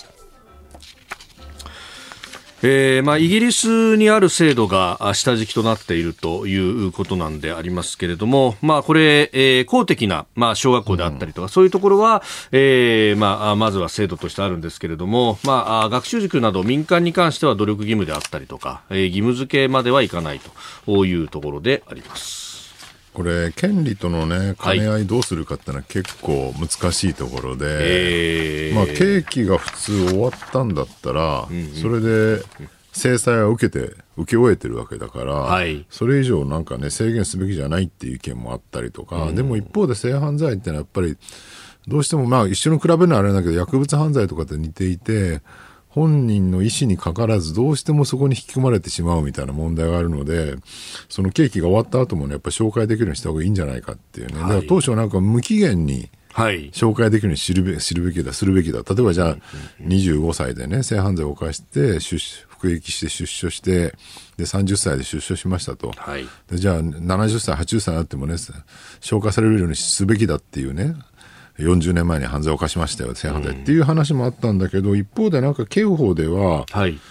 イギリスにある制度が下敷きとなっているということなんでありますけれども、これ、公的な、小学校であったりとか、そういうところは、まずは制度としてあるんですけれども、学習塾など民間に関しては努力義務であったりとか、義務付けまではいかないというところであります。 これ権利とのね兼ね合いどうするかってのは結構難しいところで、刑期が普通終わったんだったら、それで制裁は受け終えてるわけだから、それ以上なんかね制限すべきじゃないっていう意見もあったりとか、でも一方で性犯罪ってのはやっぱりどうしてもまあ一緒に比べるのはあれだけど、薬物犯罪とかと似ていて、本人の意思にかからずどうしてもそこに引き込まれてしまうみたいな問題があるので、その刑期が終わった後もね、やっぱり紹介できるようにした方がいいんじゃないかっていうね。だから当初なんか無期限に紹介できるようにするべきだ。例えばじゃあ25歳でね、性犯罪を犯して服役して出所して、で30歳で出所しましたと。でじゃあ70歳、80歳になってもね、紹介されるようにすべきだっていうね。40年前に犯罪を犯しましたよ、性犯罪っていう話もあったんだけど、一方でなんか刑法では、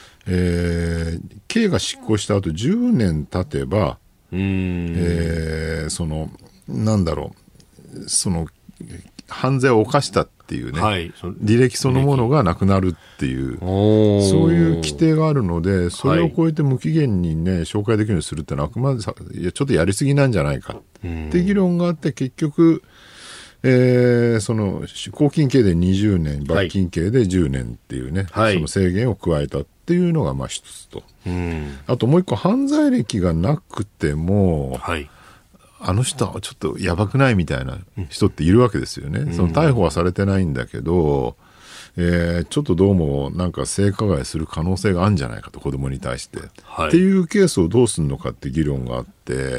刑が執行した後10年経てば、その犯罪を犯したっていうね、履歴そのものがなくなるっていう、そういう規定があるので、それを超えて無期限にね、紹介できるようにするってのはあくまでちょっとやりすぎなんじゃないかって議論があって、結局、その拘禁刑で20年、罰金刑で10年っていうね、その制限を加えたっていうのがまあ一つと、あともう一個、犯罪歴がなくても、あの人はちょっとやばくないみたいな人っているわけですよね。その逮捕はされてないんだけど、ちょっとどうもなんか性加害する可能性があるんじゃないかと、子供に対して、っていうケースをどうするのかって議論があって、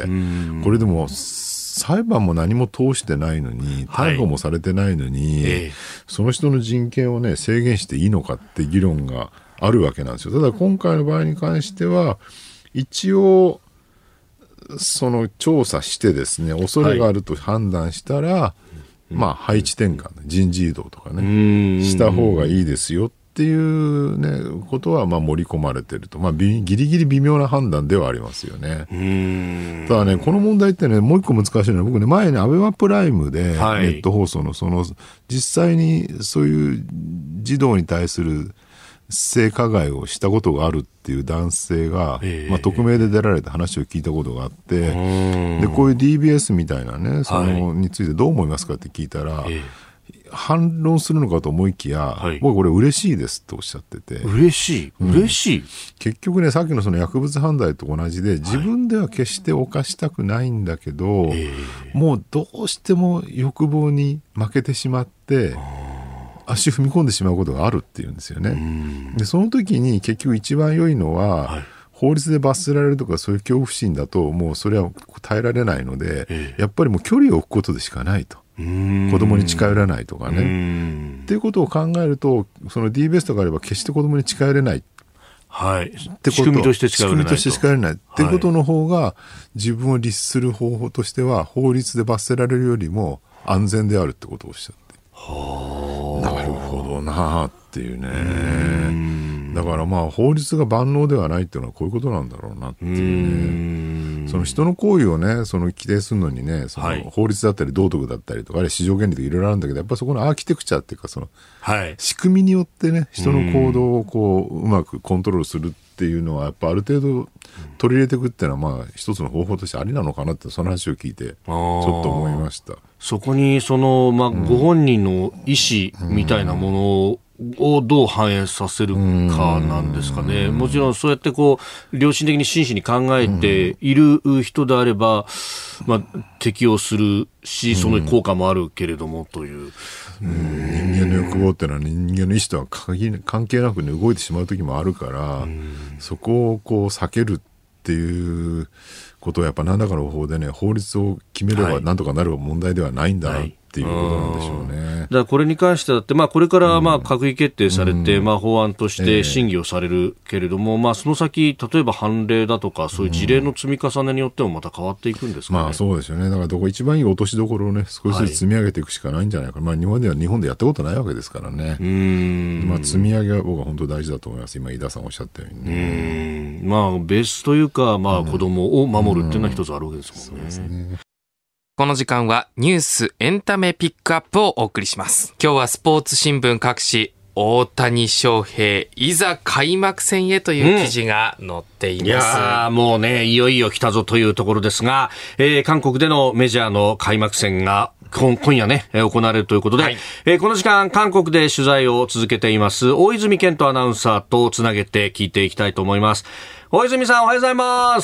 これでも裁判も何も通してないのに、逮捕もされてないのに、その人の人権をね、制限していいのかって議論があるわけなんですよ。ただ今回の場合に関しては、一応、その調査してですね、恐れがあると判断したら、まあ配置転換、人事異動とかね、した方がいいですよっていうね、ことはまあ盛り込まれてると。まあギリギリ微妙な判断ではありますよね。ただね、この問題ってね、もう一個難しいのは、僕ね、前にアベマプライムで、ネット放送の実際にそういう児童に対する性加害をしたことがあるっていう男性が、まあ、匿名で出られた話を聞いたことがあって、でこういう DBS みたいなね、についてどう思いますかって聞いたら、反論するのかと思いきや、僕これ嬉しいですっておっしゃってて。 嬉しい、 結局ね、さっきのその薬物犯罪と同じで、自分では決して犯したくないんだけど、もうどうしても欲望に負けてしまって、足踏み込んでしまうことがあるっていうんですよね。でその時に結局一番良いのは、法律で罰せられるとかそういう恐怖心だともうそれは耐えられないので、やっぱりもう距離を置くことでしかないと。子供に近寄らないとかね。っていうことを考えると、その DBS とかあれば決して子供に近寄れない。 仕組みとして近寄れないっていうことの方が、自分を律する方法としては法律で罰せられるよりも安全であるってことをおっしゃって。なるほどなっていうね。だからまあ法律が万能ではないっていうのはこういうことなんだろうなっていうね。その人の行為をね、その規定するのにね、その法律だったり道徳だったりとか、あるいは市場原理とかいろいろあるんだけど、やっぱりそこのアーキテクチャっていうか、その仕組みによってね、人の行動をこううまくコントロールするっていうのは、やっぱある程度取り入れていくっていうのは、まあ一つの方法としてありなのかなって、その話を聞いてちょっと思いました。 そこにその、まあ、ご本人の意思みたいなものをどう反映させるかなんですかね。もちろんそうやってこう良心的に真摯に考えている人であれば、まあ、適用するし、その効果もあるけれどもという。 人間の欲望っていうのは人間の意思とは関係なく、ね、動いてしまう時もあるから、そこをこう避けるっていうことはやっぱ何らかの方法でね、法律を決めればなんとかなる問題ではないんだなっていうことなんでしょうね。 だからこれに関してだって、まあ、これからまあ閣議決定されて、まあ、法案として審議をされるけれども、まあ、その先例えば判例だとかそういう事例の積み重ねによってもまた変わっていくんですかね。 まあそうですよね。だから一番いい落としどころをね、少しずつ積み上げていくしかないんじゃないかな。まあ、日本でやったことないわけですからね。まあ、積み上げは僕は本当大事だと思います。今井田さんおっしゃったようにね。 まあ、ベースというか、まあ、子供を守るっていうのは一つあるわけですもんね。そうですね。 この時間はニュースエンタメピックアップをお送りします。今日はスポーツ新聞各紙、大谷翔平いざ開幕戦へという記事が載っています。いやもうね、いよいよ来たぞというところですが、韓国でのメジャーの開幕戦が今夜ね、行われるということで、この時間韓国で取材を続けています大泉健人アナウンサーとつなげて聞いていきたいと思います。大泉さん、おはようございます。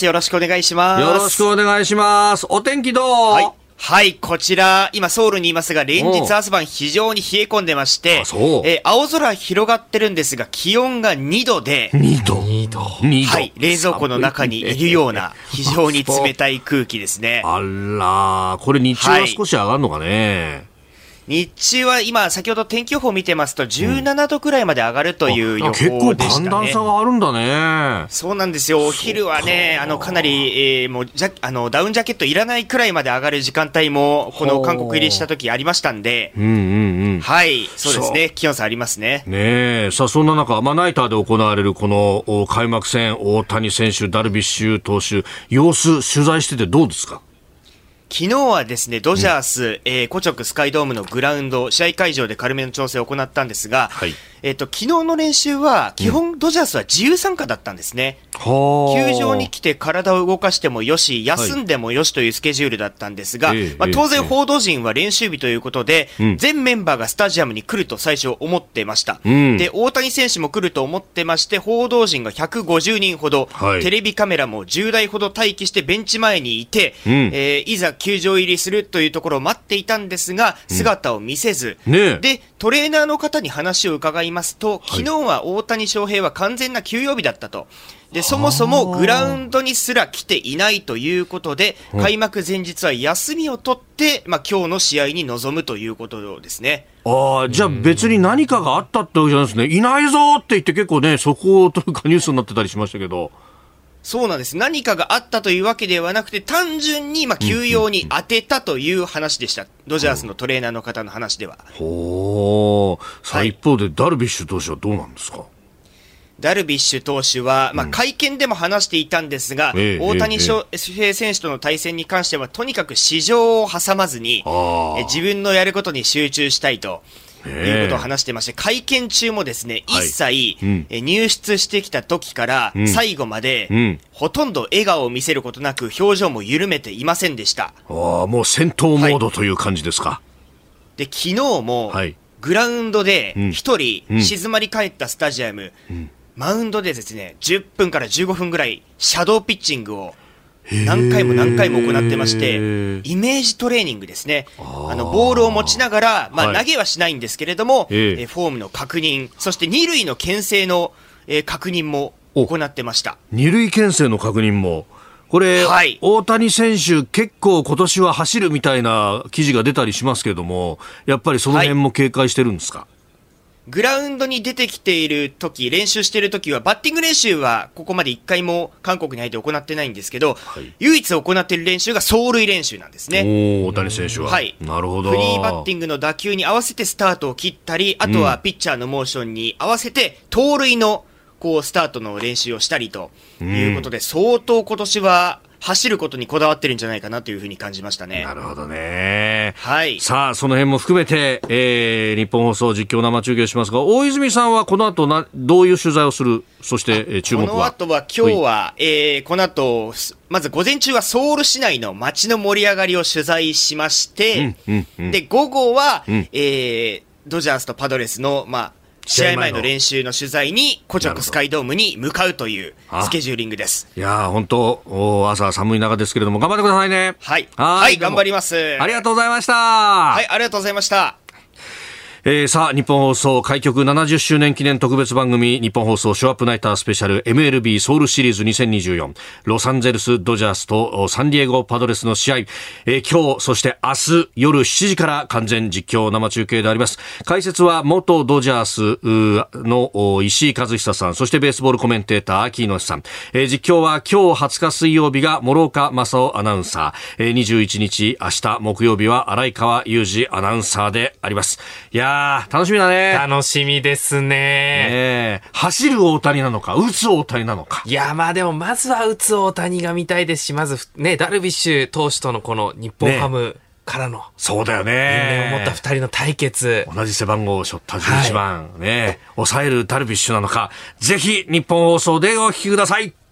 はい、おはようございます。よろしくお願いします。 よろしくお願いします。お天気どう？ はい、こちら、今ソウルにいますが、連日朝晩非常に冷え込んでまして、青空広がってるんですが、気温が2度で、 2度はい、冷蔵庫の中にいるような、非常に冷たい空気ですね。 あら、これ日中は少し上がるのかね。 日中は今、先ほど天気予報を見てますと、17度くらいまで上がるという予報でしたね。 結構寒暖差があるんだね。 そうなんですよ。お昼はね、かなり、もうダウンジャケットいらないくらいまで上がる時間帯も、この韓国入りした時ありましたんで、はい、そうですね。気温差ありますね。 ねえ、さあ、そんな中、ナイターで行われるこの開幕戦、大谷選手、ダルビッシュ投手、様子取材しててどうですか？ 昨日はですね、ドジャース、コチョクスカイドームのグラウンド、試合会場で軽めの調整を行ったんですが、はい、昨日の練習は、基本ドジャースは自由参加だったんですね。球場に来て体を動かしてもよし、休んでもよしというスケジュールだったんですが、当然報道陣は練習日ということで、全メンバーがスタジアムに来ると最初思ってました。で、大谷選手も来ると思ってまして、報道陣が150人ほど、テレビカメラも10台ほど待機してベンチ前にいて、いざ球場入りするというところを待っていたんですが、姿を見せず、で、トレーナーの方に話を伺いますと、昨日は大谷翔平は完全な休養日だったと。で、そもそもグラウンドにすら来ていないということで、開幕前日は休みを取って、今日の試合に臨むということですね。 じゃあ別に何かがあったってわけじゃないですね。いないぞって言って結構ね、そこというかニュースになってたりしましたけど。 そうなんです。何かがあったというわけではなくて、単純に休養に当てたという話でした。ドジャースのトレーナーの方の話では。 さあ、一方でダルビッシュ投手はどうなんですか？ ダルビッシュ投手は、会見でも話していたんですが、大谷翔平選手との対戦に関しては、とにかく市場を挟まずに、自分のやることに集中したいと。いうことを話してまして、会見中もですね、一切、入室してきた時から最後まで、ほとんど笑顔を見せることなく表情も緩めていませんでした。 もう戦闘モードという感じですか？ で、昨日も、グラウンドで一人静まり返ったスタジアム、マウンドでですね、10分から15分ぐらいシャドーピッチングを何回も何回も行ってまして、イメージトレーニングですね。ボールを持ちながら、投げはしないんですけれども、フォームの確認、そして二塁の牽制の、確認も行ってました。 二塁牽制の確認も。これ、大谷選手結構今年は走るみたいな記事が出たりしますけれども、やっぱりその辺も警戒してるんですか？ グラウンドに出てきている時、練習している時は、バッティング練習はここまで1回も韓国に入って行ってないんですけど、唯一行っている練習が走塁練習なんですね。 大谷選手は。なるほど。 フリーバッティングの打球に合わせてスタートを切ったり、あとはピッチャーのモーションに合わせて、盗塁のスタートの練習をしたりということで、相当今年は、走ることにこだわってるんじゃないかなというふうに感じましたね。 なるほどね。さあ、その辺も含めて、日本放送実況生中継しますが、大泉さんはこの後どういう取材をする？そして、注目は？ この後は今日は、この後、まず午前中はソウル市内の街の盛り上がりを取材しまして、で、午後は、ドジャースとパドレスの、試合前の練習の取材にコチョクスカイドームに向かうというスケジューリングです。 いやー、本当朝寒い中ですけれども頑張ってくださいね。 はい、頑張ります。 ありがとうございました。 はい、ありがとうございました。 さあ、日本放送開局70周年記念特別番組、日本放送ショーアップナイタースペシャル MLB ソウルシリーズ2024、ロサンゼルスドジャースとサンディエゴパドレスの試合、今日、そして明日夜7時から完全実況生中継であります。解説は元ドジャースの石井和久さん、そしてベースボールコメンテーター秋野さん、実況は今日20日水曜日が諸岡正夫アナウンサー、21日明日木曜日は荒井川裕二アナウンサーであります。いや楽しみだね。 楽しみですね。 走る大谷なのか、打つ大谷なのか。 いや、でもまずは打つ大谷が見たいですし、まずね、ダルビッシュ投手とのこの日本ハムからの、 そうだよね。 因縁を持った2人の対決。 同じ背番号を背負った11番、抑えるダルビッシュなのか、ぜひ日本放送でお聞きください。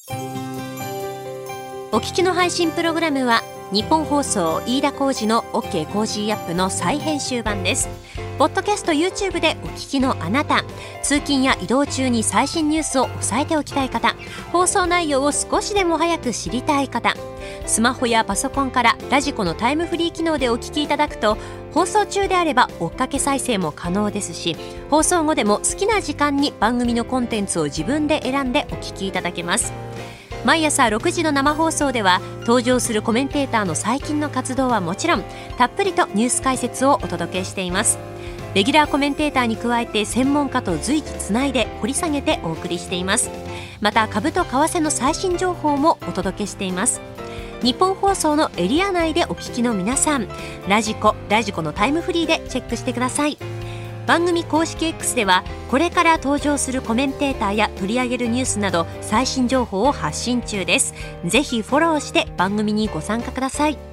お聞きの配信プログラムは日本放送飯田浩司の OK コージーアップの再編集版です。 ポッドキャスト YouTube でお聞きのあなた、通勤や移動中に最新ニュースを押さえておきたい方、放送内容を少しでも早く知りたい方、スマホやパソコンからラジコのタイムフリー機能でお聞きいただくと、放送中であれば追っかけ再生も可能ですし、放送後でも好きな時間に番組のコンテンツを自分で選んでお聞きいただけます。毎朝6時の生放送では、登場するコメンテーターの最近の活動はもちろん、たっぷりとニュース解説をお届けしています。レギュラーコメンテーターに加えて専門家と随時つないで掘り下げてお送りしています。また株と為替の最新情報もお届けしています。日本放送のエリア内でお聞きの皆さん、ラジコのタイムフリーでチェックしてください。番組公式 X では、これから登場するコメンテーターや取り上げるニュースなど最新情報を発信中です。ぜひフォローして番組にご参加ください。